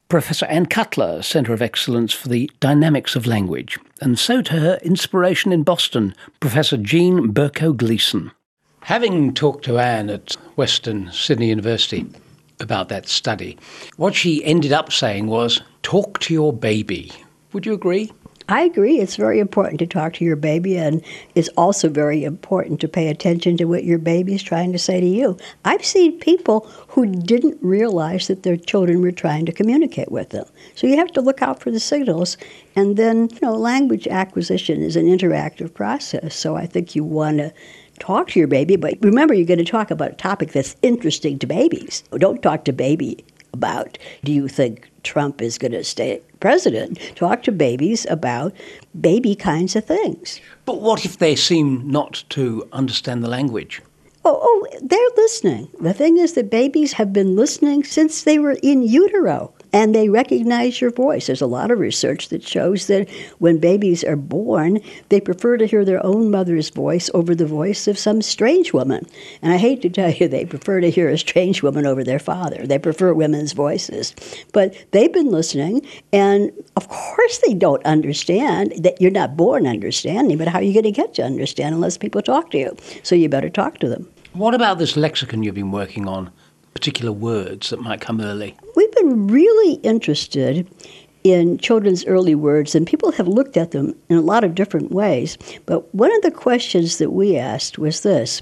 Professor Ann Cutler, Centre of Excellence for the Dynamics of Language, and so to her inspiration in Boston, Professor Jean Berko-Gleason. Having talked to Ann at Western Sydney University about that study, what she ended up saying was, talk to your baby. Would you agree? I agree. It's very important to talk to your baby, and it's also very important to pay attention to what your baby is trying to say to you. I've seen people who didn't realize that their children were trying to communicate with them. So you have to look out for the signals. And then, language acquisition is an interactive process. So I think you want to talk to your baby, but remember, you're going to talk about a topic that's interesting to babies. Don't talk to baby about, do you think Trump is going to stay president? Talk to babies about baby kinds of things. But what if they seem not to understand the language? Oh, they're listening. The thing is that babies have been listening since they were in utero, and they recognize your voice. There's a lot of research that shows that when babies are born, they prefer to hear their own mother's voice over the voice of some strange woman. And I hate to tell you, they prefer to hear a strange woman over their father. They prefer women's voices. But they've been listening, and of course they don't understand. That you're not born understanding, but how are you going to get to understand unless people talk to you? So you better talk to them. What about this lexicon you've been working on, particular words that might come early? We've been really interested in children's early words, and people have looked at them in a lot of different ways. But one of the questions that we asked was this: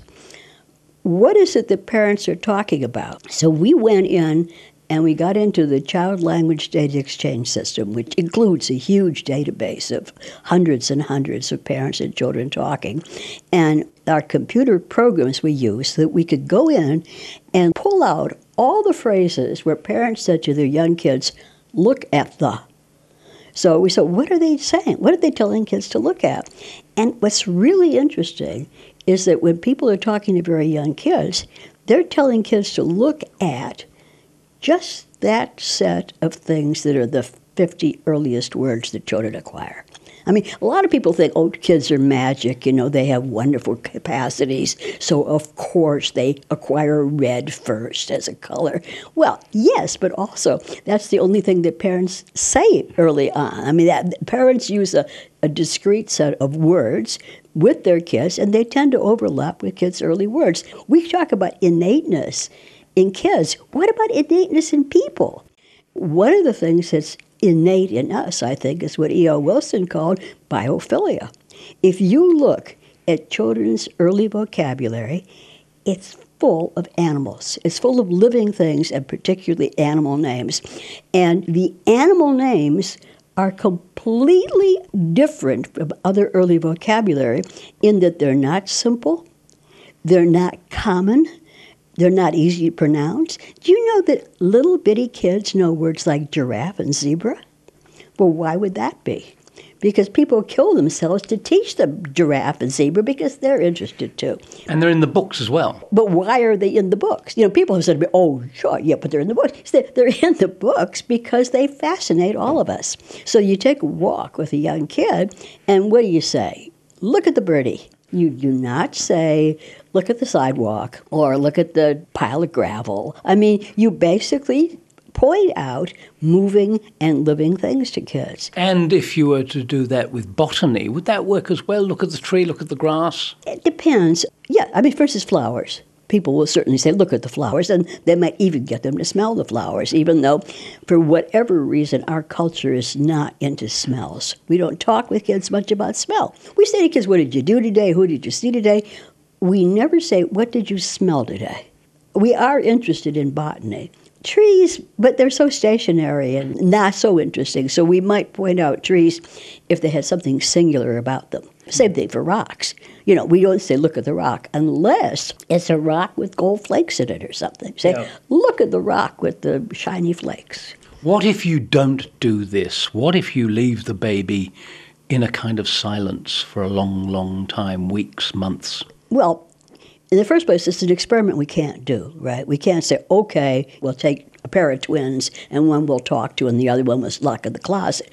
what is it that parents are talking about? So we went in and we got into the Child Language Data Exchange System, which includes a huge database of hundreds and hundreds of parents and children talking. And our computer programs we used, so that we could go in and pull out all the phrases where parents said to their young kids, look at the. So we said, what are they saying? What are they telling kids to look at? And what's really interesting is that when people are talking to very young kids, they're telling kids to look at just that set of things that are the 50 earliest words that children acquire. I mean, a lot of people think, kids are magic, they have wonderful capacities, so of course they acquire red first as a color. Well, yes, but also that's the only thing that parents say early on. I mean, parents use a discrete set of words with their kids, and they tend to overlap with kids' early words. We talk about innateness in kids. What about innateness in people? One of the things that's innate in us, I think, is what E.O. Wilson called biophilia. If you look at children's early vocabulary, it's full of animals. It's full of living things, and particularly animal names. And the animal names are completely different from other early vocabulary in that they're not simple, they're not common, they're not easy to pronounce. Do you know that little bitty kids know words like giraffe and zebra? Well, why would that be? Because people kill themselves to teach them giraffe and zebra because they're interested too. And they're in the books as well. But why are they in the books? People have said to me, sure, yeah, but they're in the books. They're in the books because they fascinate all of us. So you take a walk with a young kid, and what do you say? Look at the birdie. You do not say, look at the sidewalk or look at the pile of gravel. I mean, you basically point out moving and living things to kids. And if you were to do that with botany, would that work as well? Look at the tree, look at the grass? It depends. Yeah, I mean, for instance, flowers. People will certainly say, look at the flowers, and they might even get them to smell the flowers, even though, for whatever reason, our culture is not into smells. We don't talk with kids much about smell. We say to kids, what did you do today? Who did you see today? We never say, what did you smell today? We are interested in botany. Trees, but they're so stationary and not so interesting, so we might point out trees if they had something singular about them. Same thing for rocks. We don't say, look at the rock, unless it's a rock with gold flakes in it or something. Say, look at the rock with the shiny flakes. What if you don't do this? What if you leave the baby in a kind of silence for a long, long time, weeks, months? Well, in the first place, it's an experiment we can't do, right? We can't say, okay, we'll take a pair of twins and one we'll talk to and the other one was locked in the closet.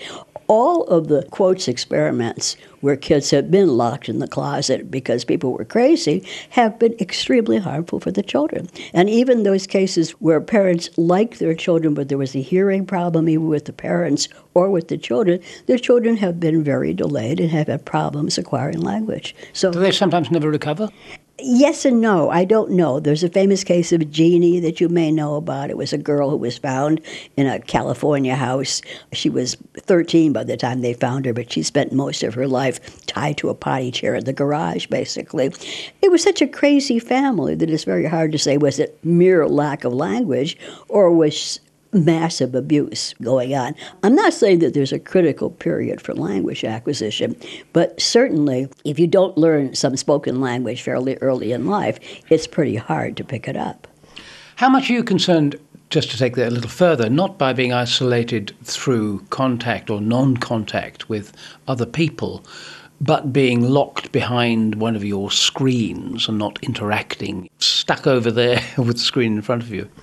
all of the quotes experiments where kids have been locked in the closet because people were crazy have been extremely harmful for the children. And even those cases where parents liked their children, but there was a hearing problem even with the parents or with the children, their children have been very delayed and have had problems acquiring language. So, do they sometimes never recover? Yes and no. I don't know. There's a famous case of Jeannie that you may know about. It was a girl who was found in a California house. She was 13 by the time they found her, but she spent most of her life tied to a potty chair in the garage, basically. It was such a crazy family that it's very hard to say, was it mere lack of language or was massive abuse going on. I'm not saying that there's a critical period for language acquisition, but certainly if you don't learn some spoken language fairly early in life, it's pretty hard to pick it up. How much are you concerned, just to take that a little further, not by being isolated through contact or non-contact with other people, but being locked behind one of your screens and not interacting, stuck over there with the screen in front of you?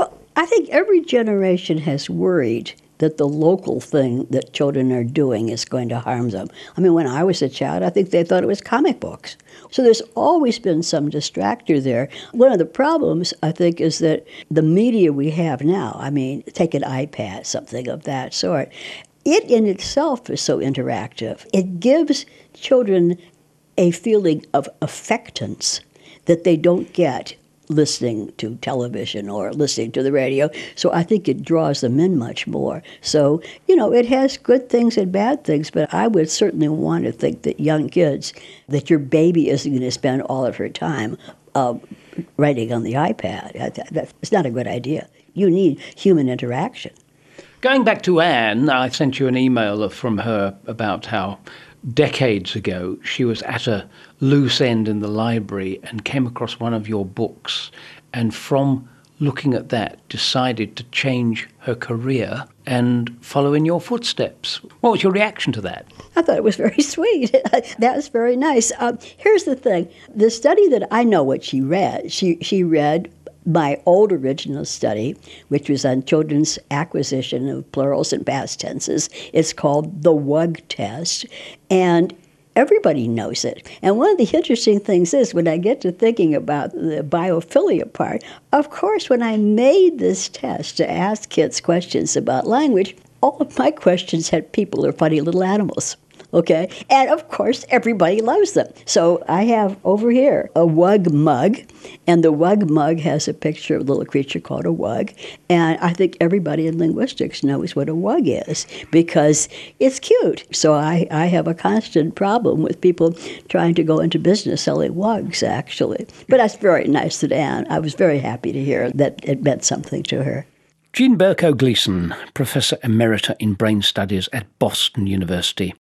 I think every generation has worried that the local thing that children are doing is going to harm them. I mean, when I was a child, I think they thought it was comic books. So there's always been some distractor there. One of the problems, I think, is that the media we have now, I mean, take an iPad, something of that sort, it in itself is so interactive. It gives children a feeling of affectance that they don't get listening to television or listening to the radio. So I think it draws them in much more. So, it has good things and bad things, but I would certainly want to think that young kids, that your baby isn't going to spend all of her time writing on the iPad. That's not a good idea. You need human interaction. Going back to Anne, I sent you an email from her about how decades ago she was at a loose end in the library and came across one of your books, and from looking at that decided to change her career and follow in your footsteps. What was your reaction to that? I thought it was very sweet. That was very nice. Here's the thing. The study that I know what she read, she read my old original study, which was on children's acquisition of plurals and past tenses. It's called the WUG test, and everybody knows it. And one of the interesting things is, when I get to thinking about the biophilia part, of course, when I made this test to ask kids questions about language, all of my questions had people or funny little animals. Okay? And of course, everybody loves them. So I have over here a WUG mug, and the WUG mug has a picture of a little creature called a WUG. And I think everybody in linguistics knows what a WUG is because it's cute. So I have a constant problem with people trying to go into business selling WUGs, actually. But that's very nice to Anne. I was very happy to hear that it meant something to her. Jean Berko Gleeson, Professor Emerita in Brain Studies at Boston University.